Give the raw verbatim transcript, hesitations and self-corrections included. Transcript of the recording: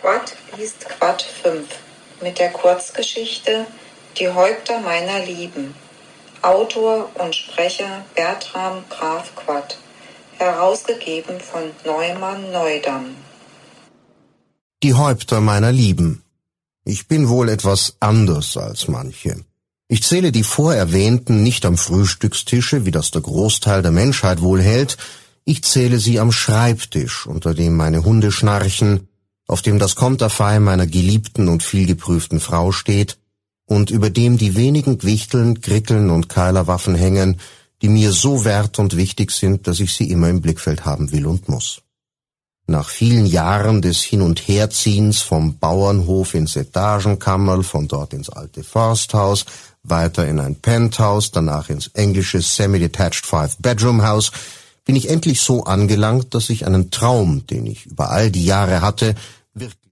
Quad liest Quad fünf mit der Kurzgeschichte Die Häupter meiner Lieben. Autor und Sprecher Bertram Graf Quad. Herausgegeben von Neumann Neudamm. Die Häupter meiner Lieben. Ich bin wohl etwas anders als manche. Ich zähle die Vorerwähnten nicht am Frühstückstische, wie das der Großteil der Menschheit wohl hält. Ich zähle sie am Schreibtisch, unter dem meine Hunde schnarchen, auf dem das Konterfei meiner geliebten und vielgeprüften Frau steht und über dem die wenigen Gwichteln, Krickeln und Keilerwaffen hängen, die mir so wert und wichtig sind, dass ich sie immer im Blickfeld haben will und muss. Nach vielen Jahren des Hin- und Herziehens vom Bauernhof ins Etagenkammerl, von dort ins alte Forsthaus, weiter in ein Penthouse, danach ins englische Semi-Detached Five-Bedroom-Haus, bin ich endlich so angelangt, dass ich einen Traum, den ich über all die Jahre hatte, wirklich